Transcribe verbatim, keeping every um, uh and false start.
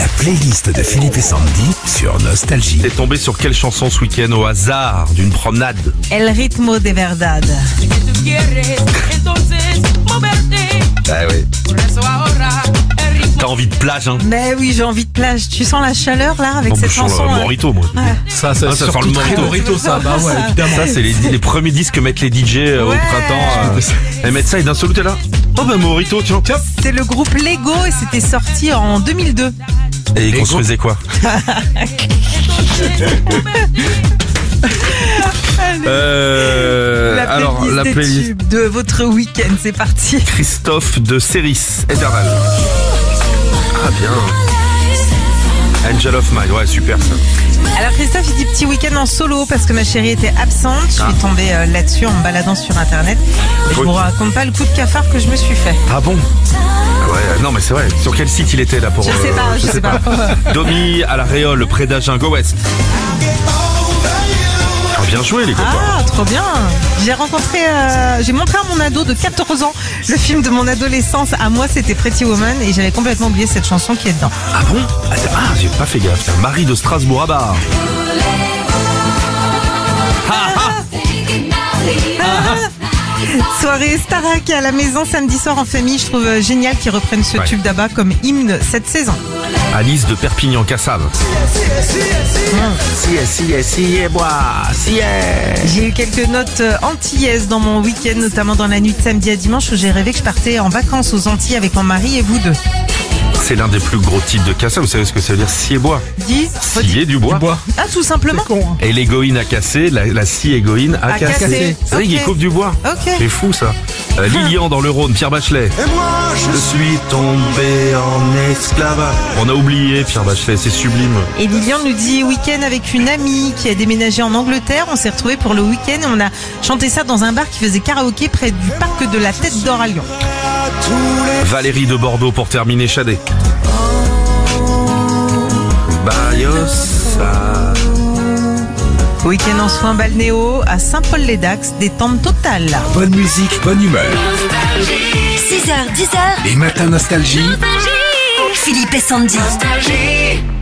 La playlist de Philippe et Sandy sur Nostalgie. T'es tombé sur quelle chanson ce week-end au hasard d'une promenade? El ritmo de verdad. Ah oui. T'as envie de plage, hein? Mais oui, j'ai envie de plage. Tu sens la chaleur là avec Non, cette je sens chanson le euh, Morito, moi. ouais. Ça, ça, Ah, ça surtout sent le très Morito. Morito, ça, bah ouais, évidemment. Ça, c'est les, les premiers disques que mettent les D J euh, Ouais. au printemps. Euh, elles mettent ça et d'un seul coup, t'es là. Oh bah Morito, tiens. C'est le groupe Lego et c'était sorti en deux mille deux. Et ils Lego. construisaient quoi? euh, La alors, playlist la des playlist tubes de votre week-end, c'est parti. Christophe de Céris, Eternal. Ah bien. Angel of Mine, ouais, super ça. Alors Christophe, il dit petit week-end en solo parce que ma chérie était absente. Je suis Ah. tombée euh, là-dessus en me baladant sur internet. Et je Oui. vous raconte pas le coup de cafard que je me suis fait. Ah bon? Ah ouais, non mais c'est vrai. Sur quel site il était là pour... Je sais euh, pas, je sais pas. Domi à la Réole, près d'Agen, Go West. Ah, bien joué les copains. Ah, trop bien. J'ai rencontré, euh, j'ai montré à mon ado de quatorze ans le film de mon adolescence. À moi, c'était Pretty Woman et j'avais complètement oublié cette chanson qui est dedans. Ah bon? Ah, ah, j'ai pas fait gaffe. Tiens, Marie de Strasbourg à Bar. Soirée Starac à la maison samedi soir en famille. Je trouve euh, génial qu'ils reprennent ce Ouais. tube d'Abba comme hymne cette saison. Alice de Perpignan, Cassave. Si, si, si, et moi, si, J'ai eu quelques notes euh, antillaises dans mon week-end, notamment dans la nuit de samedi à dimanche où j'ai rêvé que je partais en vacances aux Antilles avec mon mari et vous deux. C'est l'un des plus gros titres de Cassave. Vous savez ce que ça veut dire? Scie et bois. Dis, Scier du bois. Bois. ah tout simplement. C'est con, hein. Et l'égoïne à casser, la, la scie égoïne à, À casser. casser. C'est vrai qu'il Ok. coupe du bois. Ok. C'est fou ça. Euh, Lilian dans le Rhône, Pierre Bachelet. Et moi je suis tombé en esclavage. On a oublié Pierre Bachelet, c'est sublime. Et Lilian nous dit week-end avec une amie qui a déménagé en Angleterre. On s'est retrouvés pour le week-end et on a chanté ça dans un bar qui faisait karaoké près du parc de la Tête d'Or à Lyon. Valérie de Bordeaux pour terminer Chadet. Bariossa. Week-end en soins balnéo à Saint-Paul-les-Dax, détente totale. Bonne musique, bonne humeur. six heures, dix heures, Les matins Nostalgie. Philippe et Sandy.